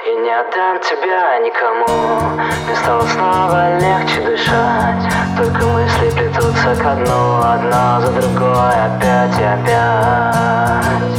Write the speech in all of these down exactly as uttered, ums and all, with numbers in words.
И не отдам тебя никому. Мне стало снова легче дышать. Только мысли плетутся ко дну, одна за другой, опять и опять.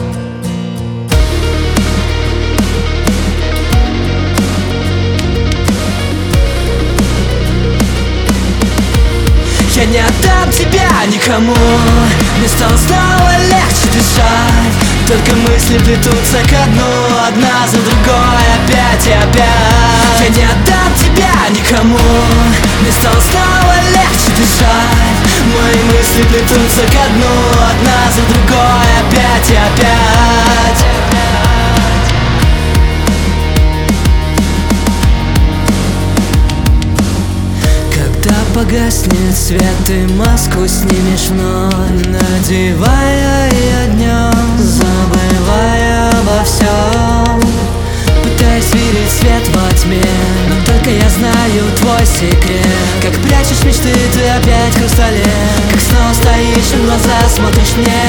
Я не отдам тебя никому. Мне стало снова легче дышать. Только мысли плетутся ко дну, одна за другой, опять и опять. Я не отдам тебя никому. Мне стало снова легче дышать. Мои мысли плетутся ко дну, одна за другой, опять и опять. Погаснет свет, и маску снимешь вновь, надевая ее днем, забывая обо всем. Пытаюсь видеть свет во тьме, но только я знаю твой секрет. Как прячешь мечты ты опять в хрустале, как снова стоишь и в глаза смотришь мне.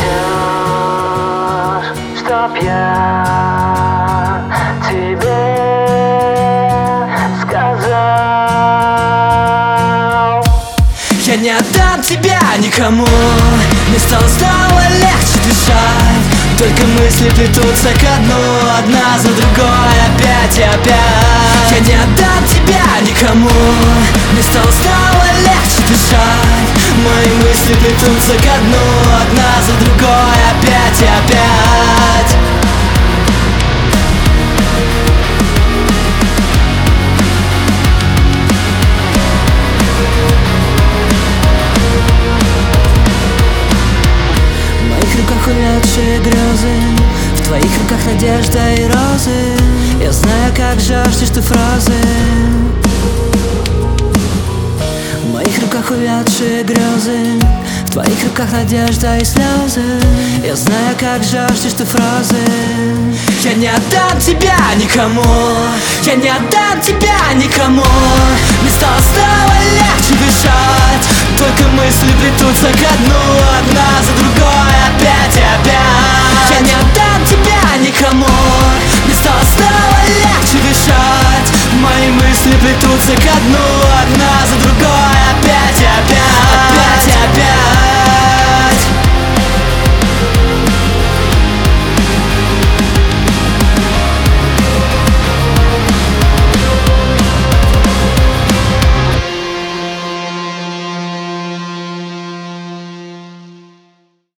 Ждешь, чтоб я тебе сказал. Я не отдам тебя никому. Мне стало снова легче дышать. Только мысли плетутся ко дну, одна за другой, опять и опять. Я не отдам тебя никому. Мне стало снова легче дышать. Мои мысли плетутся ко дну, одна за другой, опять и опять. Увядшие грезы, в твоих руках надежда и розы. Я знаю, как жаждешь ты фразы. В моих руках увядшие грезы, в твоих руках надежда и слезы. Я знаю, как жаждешь ты фразы. Я не отдам тебя никому. Я не отдам тебя никому. Мне стало снова легче дышать. Только мысли плетутся ко дну, одна за другой, опять и опять. Я не отдам тебя никому. Мне стало снова легче дышать. Мои мысли плетутся ко дну, одна за другой.